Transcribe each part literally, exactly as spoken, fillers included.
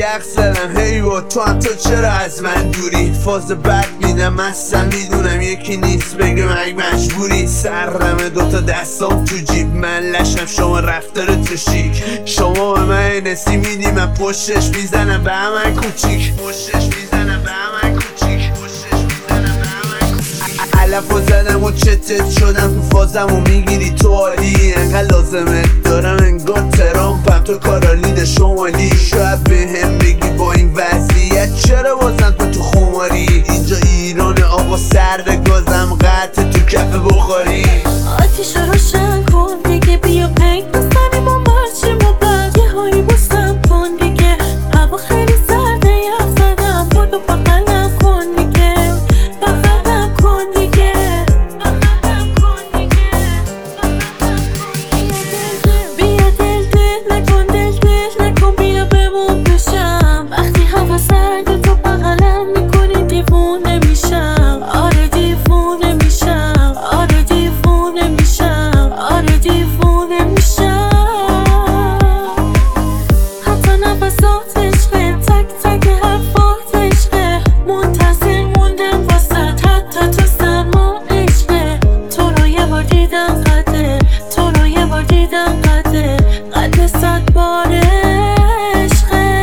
یخ زدم هی با تو هم تو چرا از من دوری؟ فاز بد میدم اصلا میدونم یکی نیست بگه من مجبوری. سرمه دوتا دستام تو جیب من لشم شما رفتار تو شیک. شما به من نسی میدی من پشتش میزنم به همه کوچیک. پشتش میزنم به همه کوچیک. پشتش میزنم به همه کوچیک. علفو زدم و چتت شدم تو فازم و میگیری تو عالی. انقدر لازمت دارم انگار ترامپم تو کارالید شمالی. شاید به هم بگی با این وضعیت چرا بازم تو تو خماری؟ اینجا ایران آقا سرد گازم قطع تو کف بخاری. آتیش رو روشن کن دیگه بیا پنگ بزنیم و مرچیم و بعد یه هایی بستم کن دیگه. هوا خیلی سرده یخ زدم بودو بغل نکن دیگه. بغل نکن دیگه. بغل نکن دیگه. بیا دل دل نکن دل دل نکن بیا بمون بشم. وقتی هوا سرده تو بغلم میکنی دیوونه میشم. آره دیوونه میشم. آره دیوونه میشم. آره دیوونه میشم. حتی نفسات عشقه تک تک حرفات عشقه. منتظر موندم واسه حتی تو سرما عشقه. تو رو یه بار دیدم قده. تو رو یه بار دیدم قده. قد صد بار عشقه.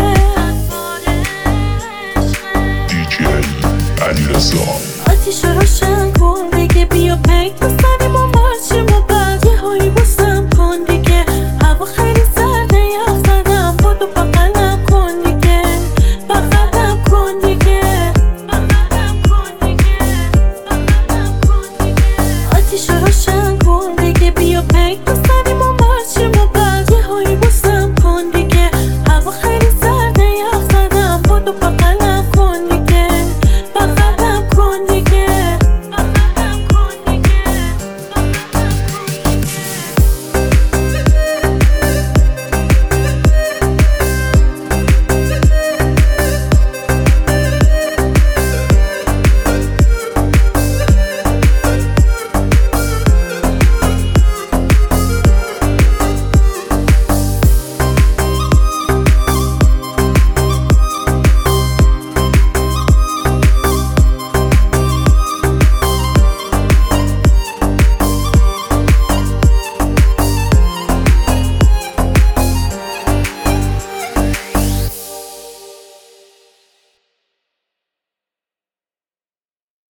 دی جی علیرضا. آتیش رو روشن کن دیگه بیا پنگ بزنیم و مرچیم و بعد یه هایی بستم کن دیگه. هوا خیلی سرده یخ زدم بودو بغل نکن دیگه. بغل نکن دیگه. بغل نکن دیگه. بغل نکن دیگه. آتیش رو روشن